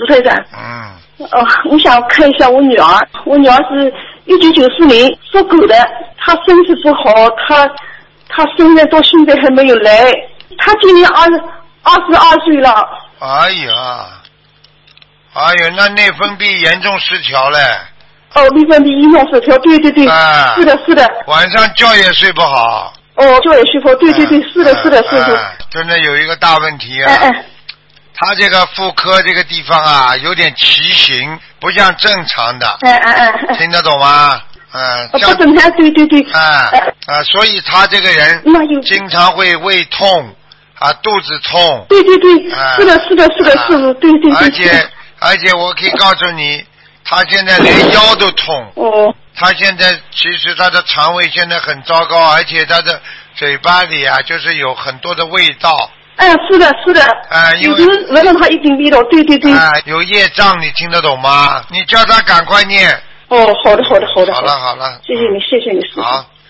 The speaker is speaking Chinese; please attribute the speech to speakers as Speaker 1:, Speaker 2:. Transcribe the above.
Speaker 1: 卢台长。我想看一下我女儿，我女儿是1994年属狗的，她身体不好，她现在到现在还没有来，她今年22岁了。
Speaker 2: 哎呀，那内分泌严重失调嘞。
Speaker 1: 内分泌严重失调，对，是的。
Speaker 2: 晚上觉也睡不好。
Speaker 1: 觉也睡不好，对，是的，师傅。
Speaker 2: 真的有一个大问题啊。他这个妇科这个地方啊，有点畸形，不像正常的。听得懂吗？
Speaker 1: 不正常，对。
Speaker 2: 所以他这个人经常会胃痛啊，肚子痛。对，
Speaker 1: 是的，师傅，对。
Speaker 2: 而且我可以告诉你，他现在连腰都痛。他现在其实他的肠胃现在很糟糕，而且他的嘴巴里啊，就是有很多的味道。
Speaker 1: 是的。有时闻到他一定味道，对。
Speaker 2: 有业障，你听得懂吗？你叫他赶快念。
Speaker 1: 好的。
Speaker 2: 好了。
Speaker 1: 谢谢你，师傅。
Speaker 2: 好。